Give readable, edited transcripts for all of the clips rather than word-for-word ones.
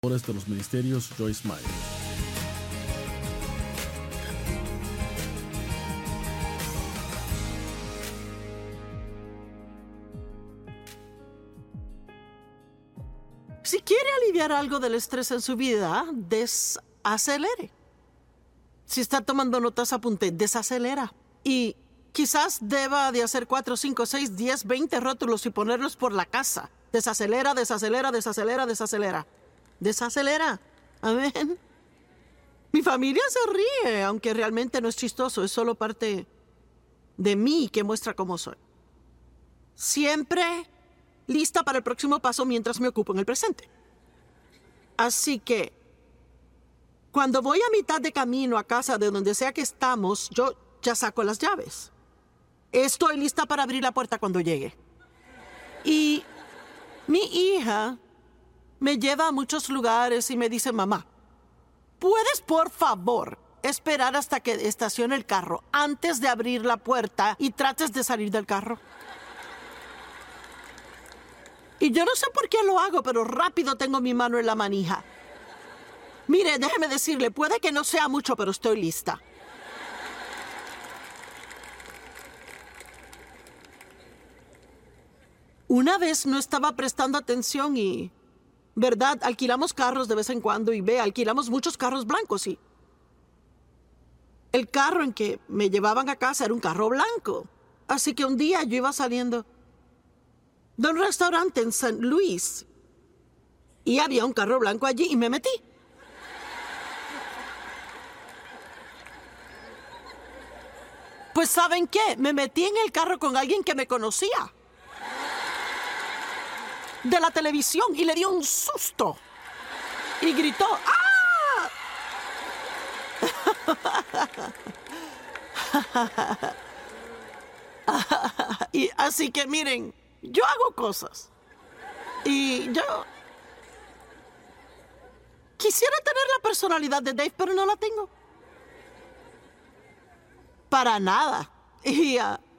De los ministerios Joyce Meyer. Si quiere aliviar algo del estrés en su vida, desacelere. Si está tomando notas, apunte, desacelera. Y quizás deba de hacer 4, 5, 6, 10, 20 rótulos y ponerlos por la casa. Desacelera, desacelera, desacelera, desacelera. Desacelera. Amén. Mi familia se ríe, aunque realmente no es chistoso. Es solo parte de mí que muestra cómo soy. Siempre lista para el próximo paso mientras me ocupo en el presente. Así que, cuando voy a mitad de camino a casa de donde sea que estamos, yo ya saco las llaves. Estoy lista para abrir la puerta cuando llegue. Y mi hija me lleva a muchos lugares y me dice, mamá, ¿puedes por favor esperar hasta que estacione el carro antes de abrir la puerta y trates de salir del carro? Y yo no sé por qué lo hago, pero rápido tengo mi mano en la manija. Mire, déjeme decirle, puede que no sea mucho, pero estoy lista. Una vez no estaba prestando atención y, ¿verdad? Alquilamos carros de vez en cuando y alquilamos muchos carros blancos y el carro en que me llevaban a casa era un carro blanco. Así que un día yo iba saliendo de un restaurante en St. Louis y había un carro blanco allí y me metí. Pues ¿saben qué? Me metí en el carro con alguien que me conocía de la televisión y le dio un susto y gritó ¡ah! Y así que miren, yo hago cosas y yo quisiera tener la personalidad de Dave, pero no la tengo para nada. Y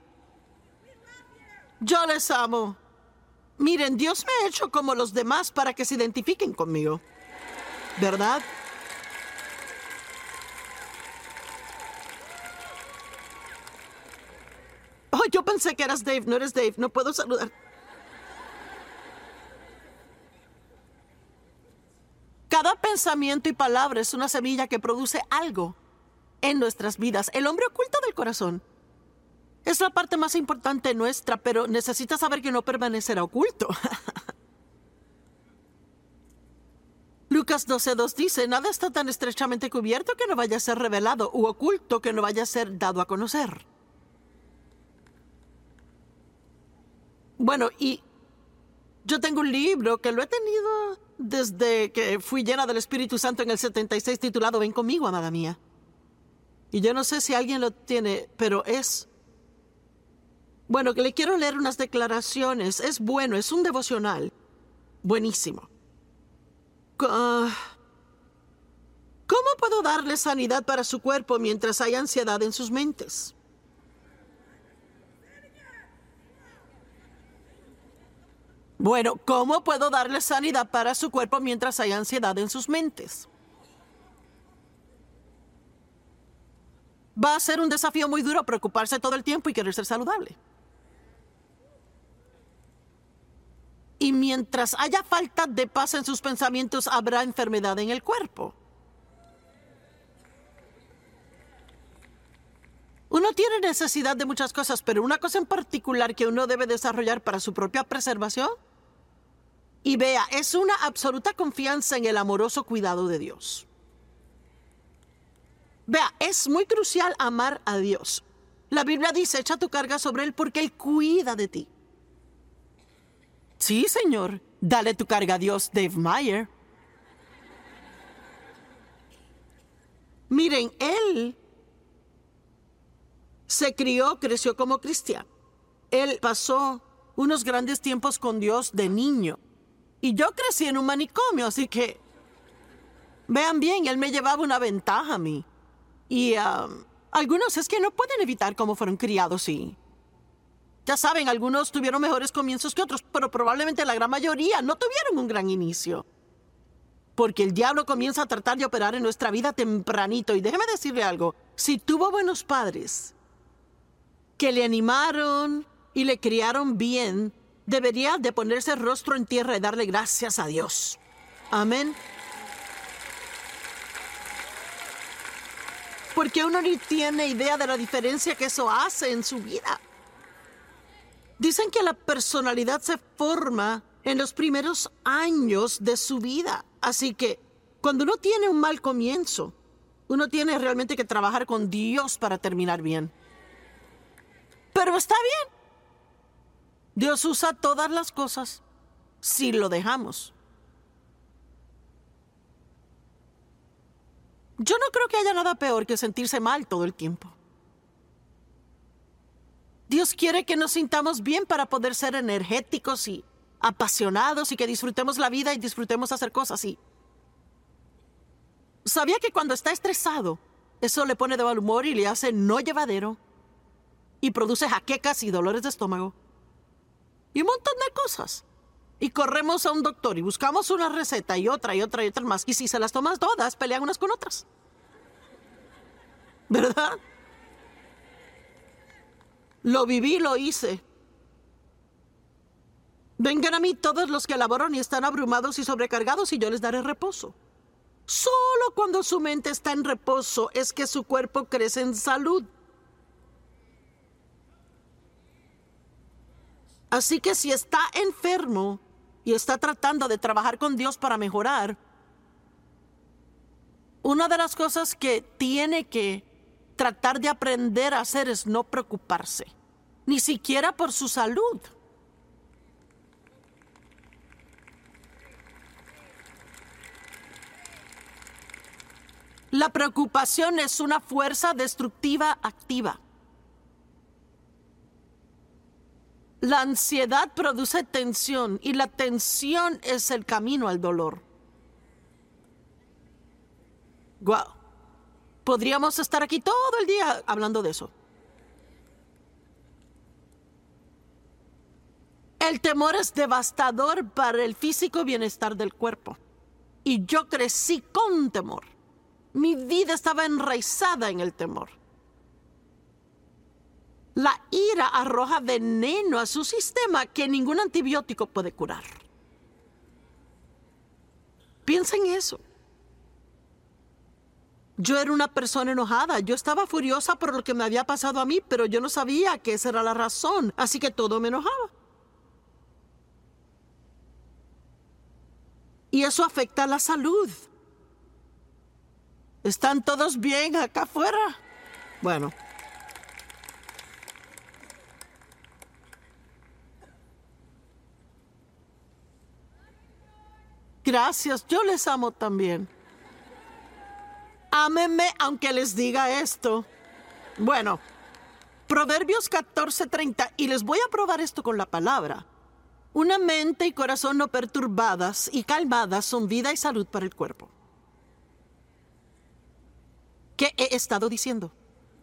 yo les amo. Miren, Dios me ha hecho como los demás para que se identifiquen conmigo, ¿verdad? Oh, yo pensé que eras Dave, no eres Dave, no puedo saludar. Cada pensamiento y palabra es una semilla que produce algo en nuestras vidas. El hombre oculto del corazón es la parte más importante nuestra, pero necesita saber que no permanecerá oculto. Lucas 12:2 dice, nada está tan estrechamente cubierto que no vaya a ser revelado, u oculto que no vaya a ser dado a conocer. Bueno, y yo tengo un libro que lo he tenido desde que fui llena del Espíritu Santo en el 76, titulado Ven conmigo, amada mía. Y yo no sé si alguien lo tiene, pero es... Bueno, que le quiero leer unas declaraciones. Es bueno, es un devocional. Buenísimo. ¿Cómo puedo darle sanidad para su cuerpo mientras hay ansiedad en sus mentes? Bueno, ¿cómo puedo darle sanidad para su cuerpo mientras hay ansiedad en sus mentes? Va a ser un desafío muy duro preocuparse todo el tiempo y querer ser saludable. Y mientras haya falta de paz en sus pensamientos, habrá enfermedad en el cuerpo. Uno tiene necesidad de muchas cosas, pero una cosa en particular que uno debe desarrollar para su propia preservación, y vea, es una absoluta confianza en el amoroso cuidado de Dios. Vea, es muy crucial amar a Dios. La Biblia dice, echa tu carga sobre Él porque Él cuida de ti. Sí, Señor, dale tu carga a Dios, Dave Meyer. Miren, Él se creció como cristiano. Él pasó unos grandes tiempos con Dios de niño. Y yo crecí en un manicomio, así que... Vean bien, Él me llevaba una ventaja a mí. Y algunos es que no pueden evitar cómo fueron criados, sí. Ya saben, algunos tuvieron mejores comienzos que otros, pero probablemente la gran mayoría no tuvieron un gran inicio. Porque el diablo comienza a tratar de operar en nuestra vida tempranito. Y déjeme decirle algo, si tuvo buenos padres que le animaron y le criaron bien, debería de ponerse el rostro en tierra y darle gracias a Dios. Amén. Porque uno ni tiene idea de la diferencia que eso hace en su vida. Dicen que la personalidad se forma en los primeros años de su vida. Así que cuando uno tiene un mal comienzo, uno tiene realmente que trabajar con Dios para terminar bien. Pero está bien. Dios usa todas las cosas si lo dejamos. Yo no creo que haya nada peor que sentirse mal todo el tiempo. Dios quiere que nos sintamos bien para poder ser energéticos y apasionados y que disfrutemos la vida y disfrutemos hacer cosas. Y ¿sabía que cuando está estresado, eso le pone de mal humor y le hace no llevadero? Y produce jaquecas y dolores de estómago. Y un montón de cosas. Y corremos a un doctor y buscamos una receta y otra y otra y otra más. Y si se las tomas todas, pelean unas con otras. ¿Verdad? Lo viví, lo hice. Vengan a mí todos los que laboran y están abrumados y sobrecargados y yo les daré reposo. Solo cuando su mente está en reposo es que su cuerpo crece en salud. Así que si está enfermo y está tratando de trabajar con Dios para mejorar, una de las cosas que tiene que tratar de aprender a hacer es no preocuparse, ni siquiera por su salud. La preocupación es una fuerza destructiva activa. La ansiedad produce tensión y la tensión es el camino al dolor. Wow. Podríamos estar aquí todo el día hablando de eso. El temor es devastador para el físico bienestar del cuerpo. Y yo crecí con temor. Mi vida estaba enraizada en el temor. La ira arroja veneno a su sistema que ningún antibiótico puede curar. Piensa en eso. Yo era una persona enojada. Yo estaba furiosa por lo que me había pasado a mí, pero yo no sabía que esa era la razón. Así que todo me enojaba. Y eso afecta a la salud. ¿Están todos bien acá afuera? Bueno. Gracias, yo les amo también. Ámenme aunque les diga esto. Bueno, Proverbios 14:30, y les voy a probar esto con la palabra. Una mente y corazón no perturbadas y calmadas son vida y salud para el cuerpo. ¿Qué he estado diciendo?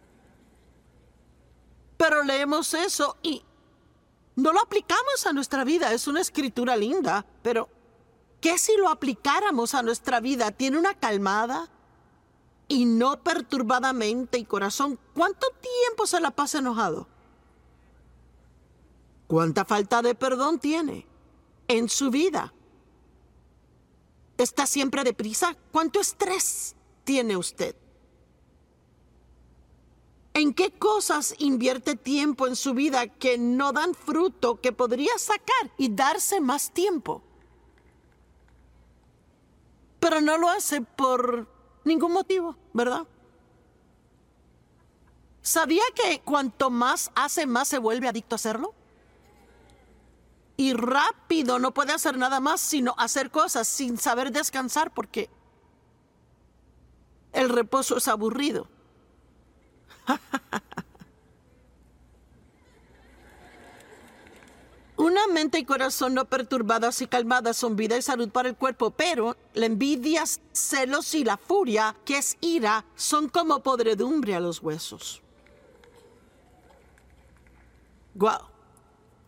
Pero leemos eso y no lo aplicamos a nuestra vida. Es una escritura linda, pero ¿qué si lo aplicáramos a nuestra vida? ¿Tiene una calmada y no perturbada mente y corazón? ¿Cuánto tiempo se la pasa enojado? ¿Cuánta falta de perdón tiene en su vida? ¿Está siempre deprisa? ¿Cuánto estrés tiene usted? ¿En qué cosas invierte tiempo en su vida que no dan fruto, que podría sacar y darse más tiempo? Pero no lo hace por ningún motivo, ¿verdad? ¿Sabía que cuanto más hace, más se vuelve adicto a hacerlo? Y rápido no puede hacer nada más sino hacer cosas sin saber descansar porque el reposo es aburrido. Una mente y corazón no perturbadas y calmadas son vida y salud para el cuerpo, pero la envidia, celos y la furia, que es ira, son como podredumbre a los huesos. Wow.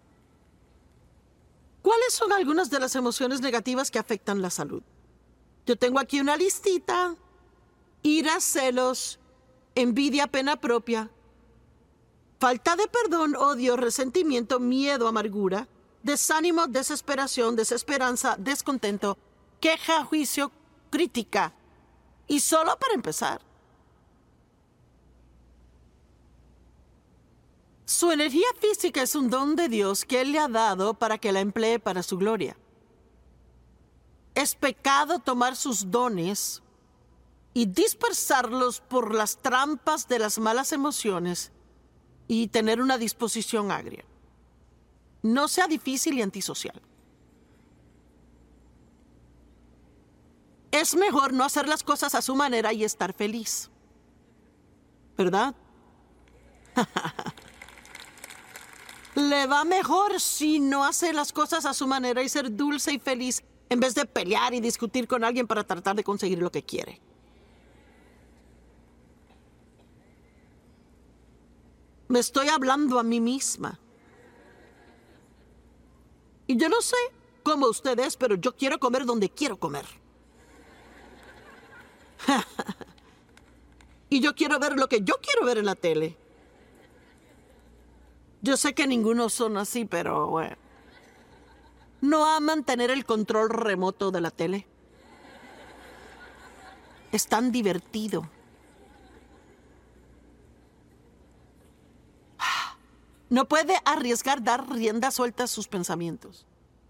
¿Cuáles son algunas de las emociones negativas que afectan la salud? Yo tengo aquí una listita: ira, celos, envidia, pena propia, falta de perdón, odio, resentimiento, miedo, amargura, desánimo, desesperación, desesperanza, descontento, queja, juicio, crítica. Y solo para empezar, su energía física es un don de Dios que Él le ha dado para que la emplee para su gloria. Es pecado tomar sus dones y dispersarlos por las trampas de las malas emociones y tener una disposición agria. No sea difícil y antisocial. Es mejor no hacer las cosas a su manera y estar feliz, ¿verdad? Le va mejor si no hace las cosas a su manera y ser dulce y feliz en vez de pelear y discutir con alguien para tratar de conseguir lo que quiere. Me estoy hablando a mí misma. Y yo no sé cómo usted es, pero yo quiero comer donde quiero comer. Y yo quiero ver lo que yo quiero ver en la tele. Yo sé que ninguno son así, pero bueno. No aman tener el control remoto de la tele. Es tan divertido. No puede arriesgar dar rienda suelta a sus pensamientos.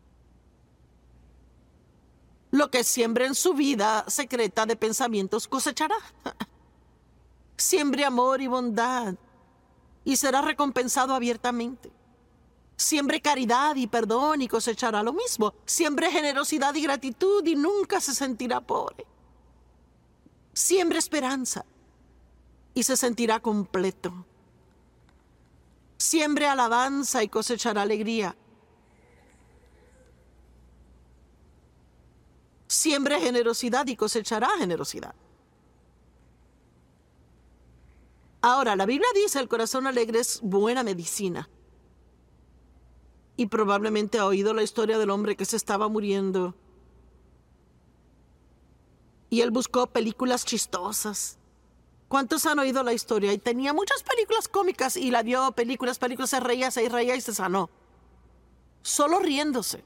Lo que siembre en su vida secreta de pensamientos cosechará. Siembre amor y bondad y será recompensado abiertamente. Siembre caridad y perdón y cosechará lo mismo. Siembre generosidad y gratitud y nunca se sentirá pobre. Siembre esperanza y se sentirá completo. Siembre alabanza y cosechará alegría. Siembre generosidad y cosechará generosidad. Ahora, la Biblia dice: el corazón alegre es buena medicina. Y probablemente ha oído la historia del hombre que se estaba muriendo. Y él buscó películas chistosas. ¿Cuántos han oído la historia? Y tenía muchas películas cómicas y la vio películas, se reía y se sanó. Solo riéndose.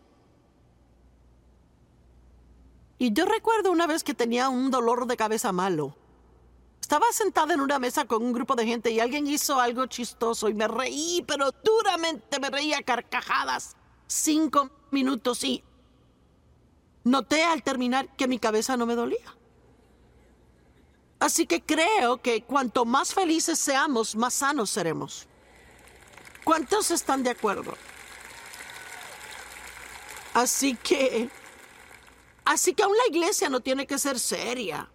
Y yo recuerdo una vez que tenía un dolor de cabeza malo. Estaba sentada en una mesa con un grupo de gente y alguien hizo algo chistoso y me reí, pero duramente me reí a carcajadas. 5 minutos y noté al terminar que mi cabeza no me dolía. Así que creo que cuanto más felices seamos, más sanos seremos. ¿Cuántos están de acuerdo? Así que aún la iglesia no tiene que ser seria.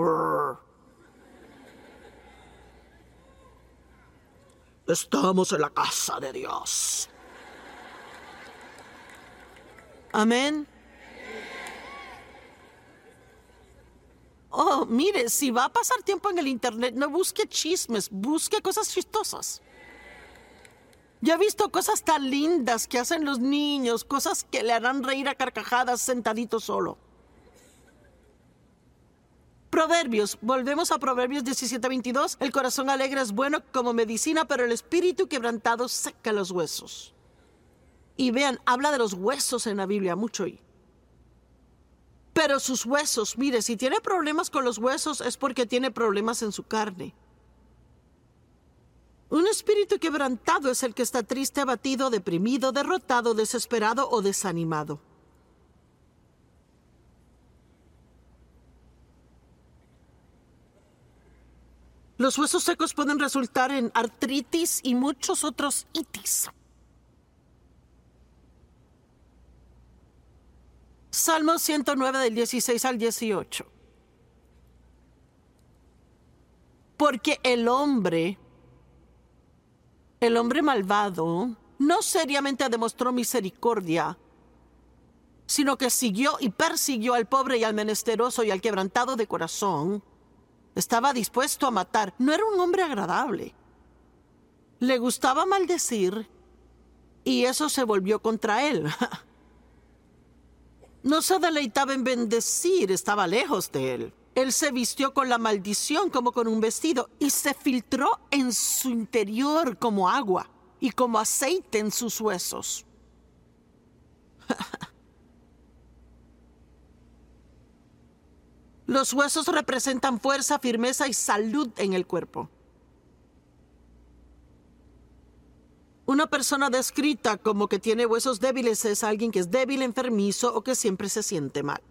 Estamos en la casa de Dios. Amén. Oh, mire, si va a pasar tiempo en el internet, no busque chismes, busque cosas chistosas. Yo he visto cosas tan lindas que hacen los niños, cosas que le harán reír a carcajadas sentadito solo. Proverbios, volvemos a Proverbios 17:22. El corazón alegre es bueno como medicina, pero el espíritu quebrantado seca los huesos. Y vean, habla de los huesos en la Biblia, mucho ahí. Pero sus huesos, mire, si tiene problemas con los huesos es porque tiene problemas en su carne. Un espíritu quebrantado es el que está triste, abatido, deprimido, derrotado, desesperado o desanimado. Los huesos secos pueden resultar en artritis y muchos otros itis. Salmo 109 del 16 al 18. Porque el hombre malvado no seriamente demostró misericordia, sino que siguió y persiguió al pobre y al menesteroso y al quebrantado de corazón. Estaba dispuesto a matar. No era un hombre agradable. Le gustaba maldecir y eso se volvió contra él. No se deleitaba en bendecir, estaba lejos de él. Él se vistió con la maldición como con un vestido y se filtró en su interior como agua y como aceite en sus huesos. Los huesos representan fuerza, firmeza y salud en el cuerpo. Una persona descrita como que tiene huesos débiles es alguien que es débil, enfermizo o que siempre se siente mal.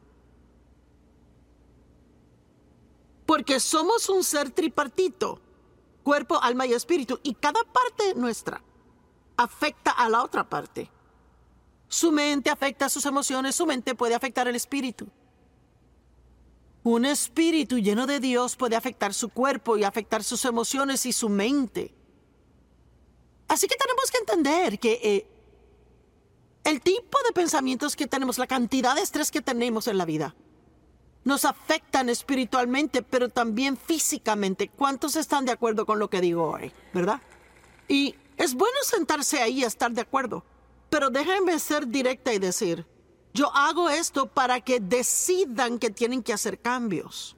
Porque somos un ser tripartito, cuerpo, alma y espíritu, y cada parte nuestra afecta a la otra parte. Su mente afecta sus emociones, su mente puede afectar el espíritu. Un espíritu lleno de Dios puede afectar su cuerpo y afectar sus emociones y su mente. Así que tenemos que entender que el tipo de pensamientos que tenemos, la cantidad de estrés que tenemos en la vida, nos afectan espiritualmente, pero también físicamente. ¿Cuántos están de acuerdo con lo que digo hoy? ¿Verdad? Y es bueno sentarse ahí a estar de acuerdo, pero déjenme ser directa y decir, yo hago esto para que decidan que tienen que hacer cambios.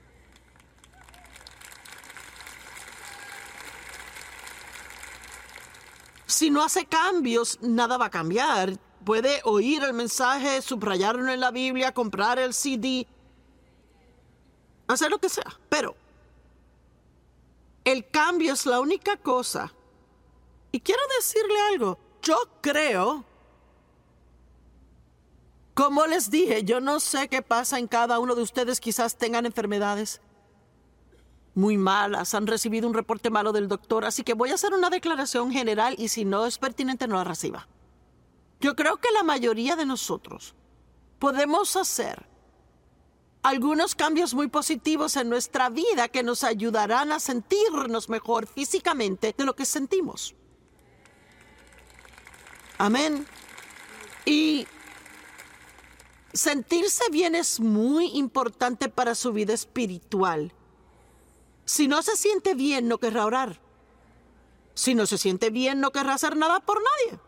Si no hace cambios, nada va a cambiar. Puede oír el mensaje, subrayarlo en la Biblia, comprar el CD, hacer lo que sea. Pero el cambio es la única cosa. Y quiero decirle algo. Yo creo, como les dije, yo no sé qué pasa en cada uno de ustedes. Quizás tengan enfermedades muy malas, han recibido un reporte malo del doctor, así que voy a hacer una declaración general y si no es pertinente no la reciba. Yo creo que la mayoría de nosotros podemos hacer algunos cambios muy positivos en nuestra vida que nos ayudarán a sentirnos mejor físicamente de lo que sentimos. Amén. Y sentirse bien es muy importante para su vida espiritual. Si no se siente bien, no querrá orar. Si no se siente bien, no querrá hacer nada por nadie.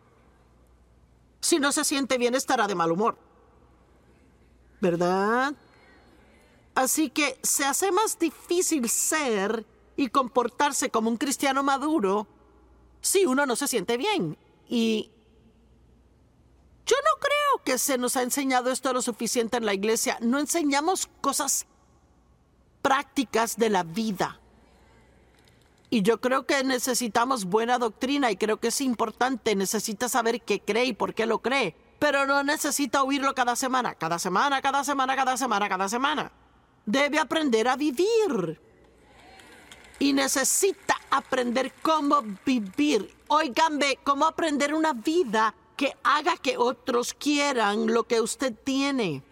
Si no se siente bien, estará de mal humor. ¿Verdad? Así que se hace más difícil ser y comportarse como un cristiano maduro si uno no se siente bien. Y yo no creo que se nos ha enseñado esto lo suficiente en la iglesia. No enseñamos cosas prácticas de la vida. Y yo creo que necesitamos buena doctrina y creo que es importante. Necesita saber qué cree y por qué lo cree. Pero no necesita oírlo cada semana. Cada semana, cada semana, cada semana, cada semana. Debe aprender a vivir. Y necesita aprender cómo vivir. Óiganme, cómo aprender una vida que haga que otros quieran lo que usted tiene.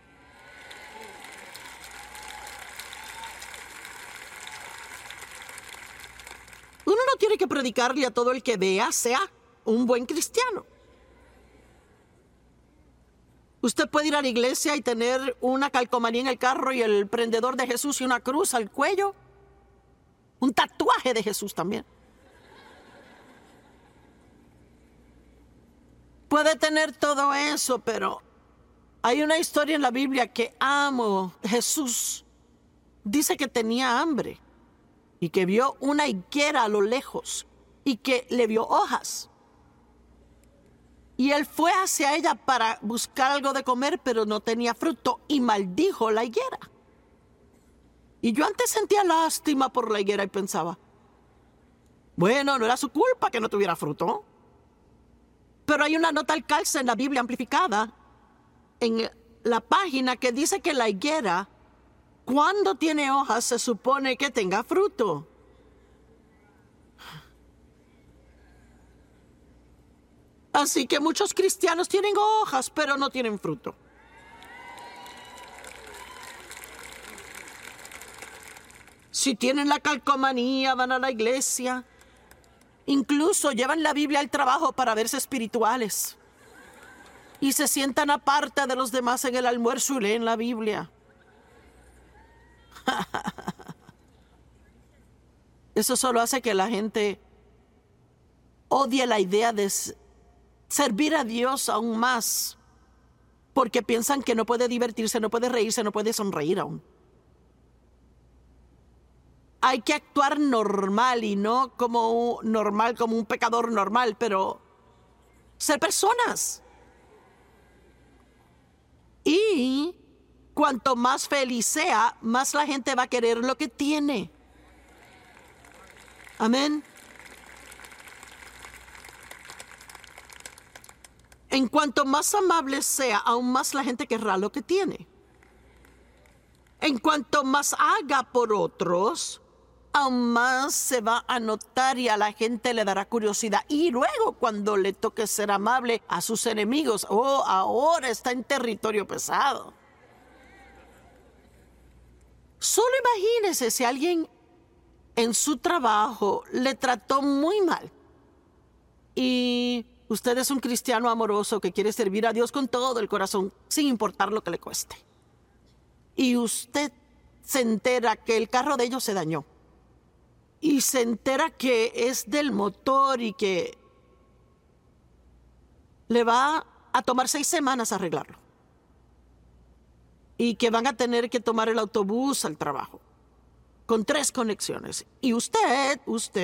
Uno no tiene que predicarle a todo el que vea, sea un buen cristiano. Usted puede ir a la iglesia y tener una calcomanía en el carro y el prendedor de Jesús y una cruz al cuello. Un tatuaje de Jesús también. Puede tener todo eso, pero hay una historia en la Biblia que amo. Jesús dice que tenía hambre y que vio una higuera a lo lejos y que le vio hojas. Y él fue hacia ella para buscar algo de comer, pero no tenía fruto y maldijo la higuera. Y yo antes sentía lástima por la higuera y pensaba, bueno, no era su culpa que no tuviera fruto. Pero hay una nota al calce en la Biblia amplificada, en la página, que dice que la higuera, cuando tiene hojas, se supone que tenga fruto. Así que muchos cristianos tienen hojas, pero no tienen fruto. Si tienen la calcomanía, van a la iglesia. Incluso llevan la Biblia al trabajo para verse espirituales. Y se sientan aparte de los demás en el almuerzo y leen la Biblia. Eso solo hace que la gente odie la idea de servir a Dios aún más. porque piensan que no puede divertirse, no puede reírse, no puede sonreír aún. Hay que actuar normal y no como un pecador normal, pero ser personas. Y cuanto más feliz sea, más la gente va a querer lo que tiene. Amén. En cuanto más amable sea, aún más la gente querrá lo que tiene. En cuanto más haga por otros, aún más se va a notar y a la gente le dará curiosidad. Y luego, cuando le toque ser amable a sus enemigos, ahora está en territorio pesado. Solo imagínese si alguien en su trabajo le trató muy mal. Y usted es un cristiano amoroso que quiere servir a Dios con todo el corazón, sin importar lo que le cueste. Y usted se entera que el carro de ellos se dañó. Y se entera que es del motor y que le va a tomar 6 semanas arreglarlo. Y que van a tener que tomar el autobús al trabajo, con 3 conexiones. Y usted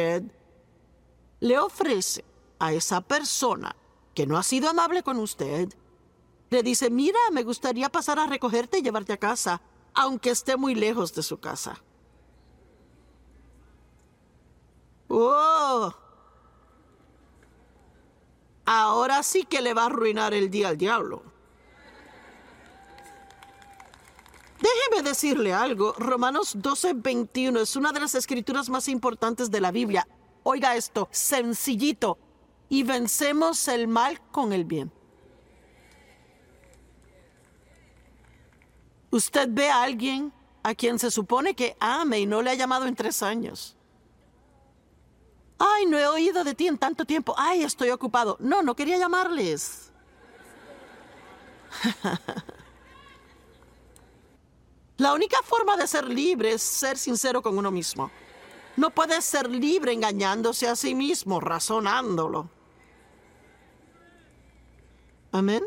le ofrece a esa persona que no ha sido amable con usted, le dice, mira, me gustaría pasar a recogerte y llevarte a casa, aunque esté muy lejos de su casa. Ahora sí que le va a arruinar el día al diablo. Déjeme decirle algo. Romanos 12:21 es una de las escrituras más importantes de la Biblia. Oiga esto, sencillito. Y vencemos el mal con el bien. Usted ve a alguien a quien se supone que ame y no le ha llamado en 3 años. Ay, no he oído de ti en tanto tiempo. Ay, estoy ocupado. No quería llamarles. La única forma de ser libre es ser sincero con uno mismo. No puede ser libre engañándose a sí mismo, razonándolo. Amén.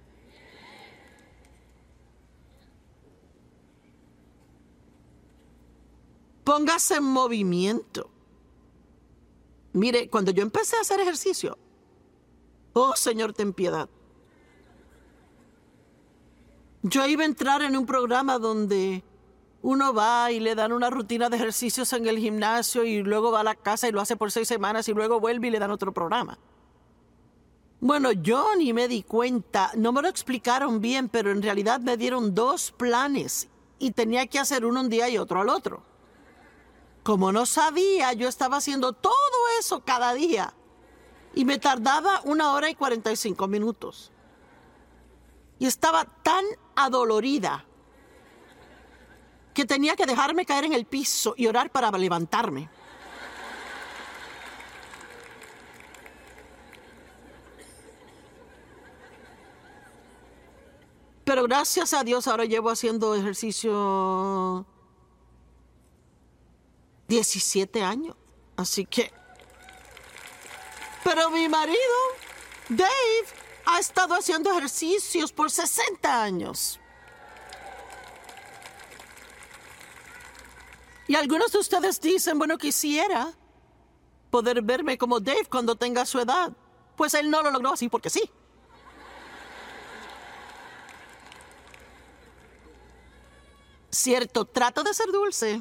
Póngase en movimiento. Mire, cuando yo empecé a hacer ejercicio, Señor, ten piedad. Yo iba a entrar en un programa donde uno va y le dan una rutina de ejercicios en el gimnasio y luego va a la casa y lo hace por 6 semanas y luego vuelve y le dan otro programa. Bueno, yo ni me di cuenta, no me lo explicaron bien, pero en realidad me dieron 2 planes y tenía que hacer uno un día y otro al otro. Como no sabía, yo estaba haciendo todo eso cada día y me tardaba 1 hora y 45 minutos. Y estaba tan adolorida que tenía que dejarme caer en el piso y orar para levantarme. Pero gracias a Dios ahora llevo haciendo ejercicio 17 años. Así que... Pero mi marido, Dave, ha estado haciendo ejercicios por 60 años. Y algunos de ustedes dicen, bueno, quisiera poder verme como Dave cuando tenga su edad. Pues él no lo logró así porque sí. Cierto, trato de ser dulce.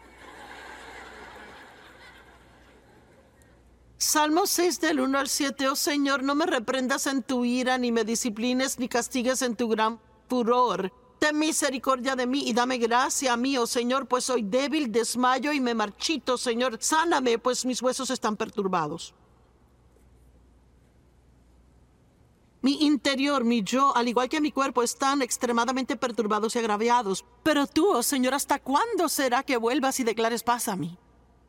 Salmo 6 del 1 al 7. Oh Señor, no me reprendas en tu ira, ni me disciplines, ni castigues en tu gran furor. Ten misericordia de mí y dame gracia a mí, oh Señor, pues soy débil, desmayo y me marchito, Señor. Sáname, pues mis huesos están perturbados. Mi interior, mi yo, al igual que mi cuerpo, están extremadamente perturbados y agraviados. Pero tú, oh Señor, ¿hasta cuándo será que vuelvas y declares paz a mí?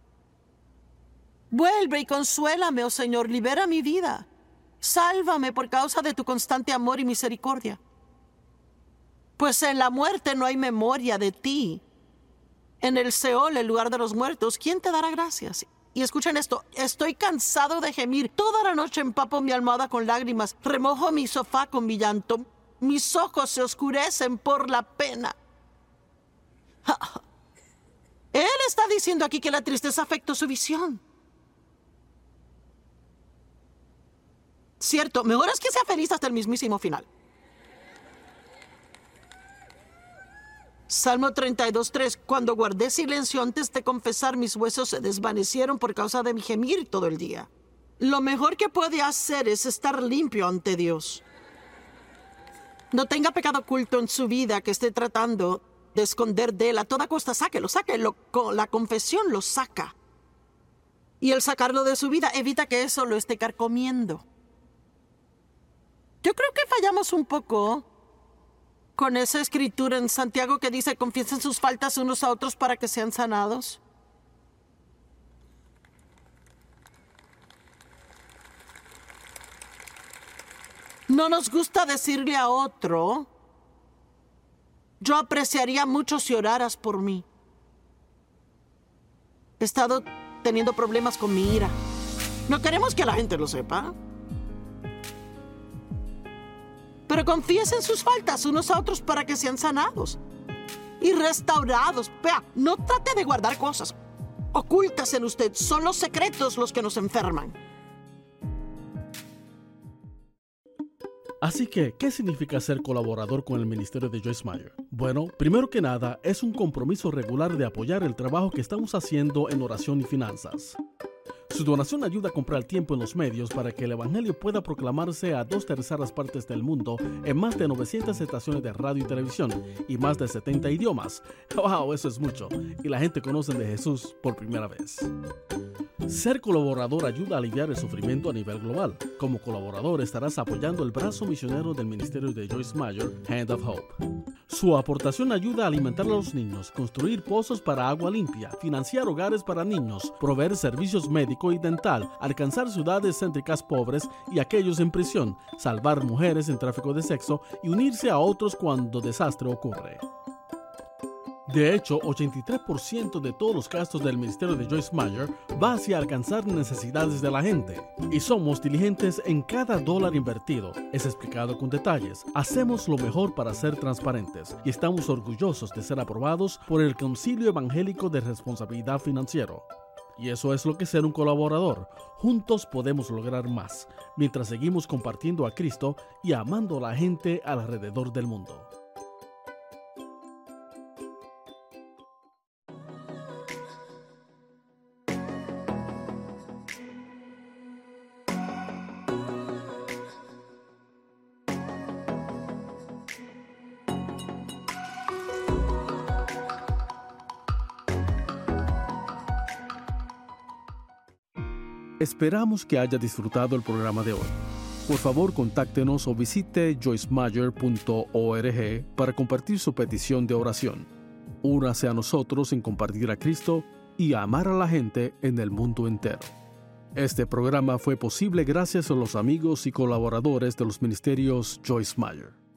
Vuelve y consuélame, oh Señor, libera mi vida. Sálvame por causa de tu constante amor y misericordia. Pues en la muerte no hay memoria de ti. En el Seol, el lugar de los muertos, ¿quién te dará gracias? Y escuchen esto, estoy cansado de gemir. Toda la noche empapo mi almohada con lágrimas, remojo mi sofá con mi llanto. mis ojos se oscurecen por la pena. Él está diciendo aquí que la tristeza afectó su visión. Cierto, mejor es que sea feliz hasta el mismísimo final. Salmo 32:3. Cuando guardé silencio antes de confesar, mis huesos se desvanecieron por causa de mi gemir todo el día. Lo mejor que puede hacer es estar limpio ante Dios. No tenga pecado oculto en su vida que esté tratando de esconder de él. A toda costa, sáquelo. La confesión lo saca. Y el sacarlo de su vida evita que eso lo esté carcomiendo. Yo creo que fallamos un poco con esa escritura en Santiago que dice: confiesen sus faltas unos a otros para que sean sanados. No nos gusta decirle a otro: yo apreciaría mucho si oraras por mí. He estado teniendo problemas con mi ira. No queremos que la gente lo sepa. Pero confiesen sus faltas unos a otros para que sean sanados y restaurados. Vea, no trate de guardar cosas ocultas en usted. Son los secretos los que nos enferman. Así que, ¿qué significa ser colaborador con el ministerio de Joyce Meyer? Bueno, primero que nada, es un compromiso regular de apoyar el trabajo que estamos haciendo en oración y finanzas. Su donación ayuda a comprar tiempo en los medios para que el evangelio pueda proclamarse a 2/3 partes del mundo en más de 900 estaciones de radio y televisión y más de 70 idiomas. ¡Wow! Eso es mucho. Y la gente conoce de Jesús por primera vez. Ser colaborador ayuda a aliviar el sufrimiento a nivel global. Como colaborador estarás apoyando el brazo misionero del ministerio de Joyce Meyer, Hand of Hope. Su aportación ayuda a alimentar a los niños, construir pozos para agua limpia, financiar hogares para niños, proveer servicios médico y dental, alcanzar ciudades céntricas pobres y aquellos en prisión, salvar mujeres en tráfico de sexo y unirse a otros cuando desastre ocurre. De hecho, 83% de todos los gastos del ministerio de Joyce Meyer va hacia alcanzar necesidades de la gente. Y somos diligentes en cada dólar invertido. Es explicado con detalles. Hacemos lo mejor para ser transparentes y estamos orgullosos de ser aprobados por el Concilio Evangélico de Responsabilidad Financiero. Y eso es lo que es ser un colaborador. Juntos podemos lograr más, mientras seguimos compartiendo a Cristo y amando a la gente alrededor del mundo. Esperamos que haya disfrutado el programa de hoy. Por favor, contáctenos o visite joycemeyer.org para compartir su petición de oración. Únase a nosotros en compartir a Cristo y a amar a la gente en el mundo entero. Este programa fue posible gracias a los amigos y colaboradores de los ministerios Joyce Meyer.